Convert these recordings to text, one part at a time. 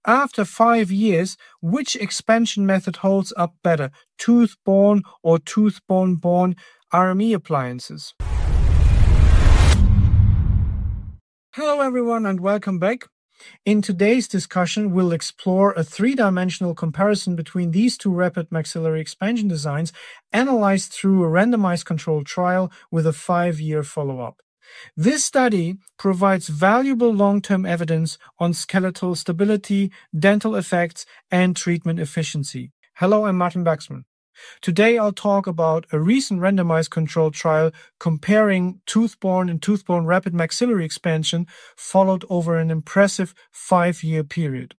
After 5 years, which expansion method holds up better, tooth-borne or tooth-bone-borne RME appliances? Hello everyone and welcome back. In today's discussion, we'll explore a three-dimensional comparison between these two rapid maxillary expansion designs analyzed through a randomized controlled trial with a 5-year follow-up. This study provides valuable long-term evidence on skeletal stability, dental effects, and treatment efficiency. Hello, I'm Martin Baxman. Today I'll talk about a recent randomized controlled trial comparing tooth-borne and tooth-borne rapid maxillary expansion followed over an impressive 5-year period.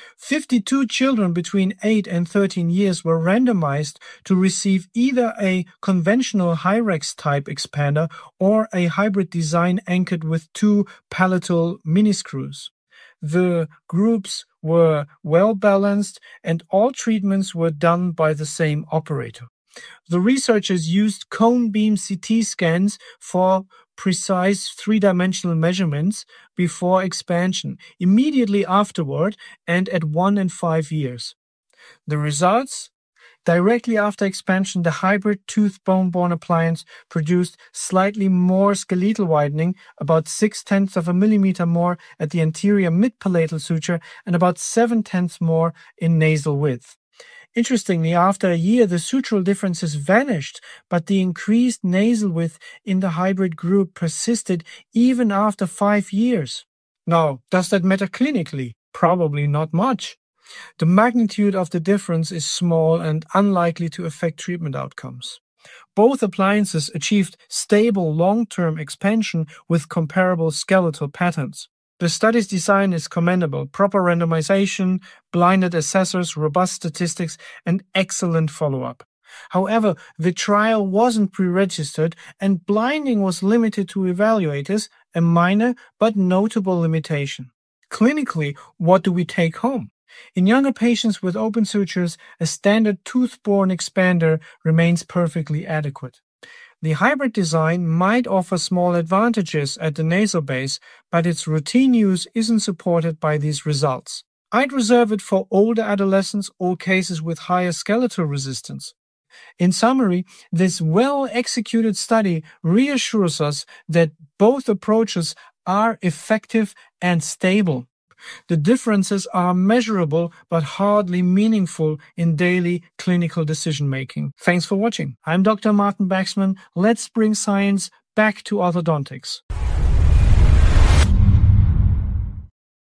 52 children between 8 and 13 years were randomized to receive either a conventional Hyrax type expander or a hybrid design anchored with 2 palatal mini screws. The groups were well balanced and all treatments were done by the same operator. The researchers used cone beam CT scans for precise three-dimensional measurements before expansion, immediately afterward, and at 1 and 5 years. The results? Directly after expansion, the hybrid tooth-bone-borne appliance produced slightly more skeletal widening, about 0.6 of a millimeter more at the anterior mid-palatal suture and about 0.7 more in nasal width. Interestingly, after a year, the sutural differences vanished, but the increased nasal width in the hybrid group persisted even after 5 years. Now, does that matter clinically? Probably not much. The magnitude of the difference is small and unlikely to affect treatment outcomes. Both appliances achieved stable long-term expansion with comparable skeletal patterns. The study's design is commendable: proper randomization, blinded assessors, robust statistics, and excellent follow-up. However, the trial wasn't pre-registered and blinding was limited to evaluators, a minor but notable limitation. Clinically, what do we take home? In younger patients with open sutures, a standard tooth-borne expander remains perfectly adequate. The hybrid design might offer small advantages at the nasal base, but its routine use isn't supported by these results. I'd reserve it for older adolescents or cases with higher skeletal resistance. In summary, this well-executed study reassures us that both approaches are effective and stable. The differences are measurable but hardly meaningful in daily clinical decision-making. Thanks for watching. I'm Dr. Martin Baxman. Let's bring science back to orthodontics.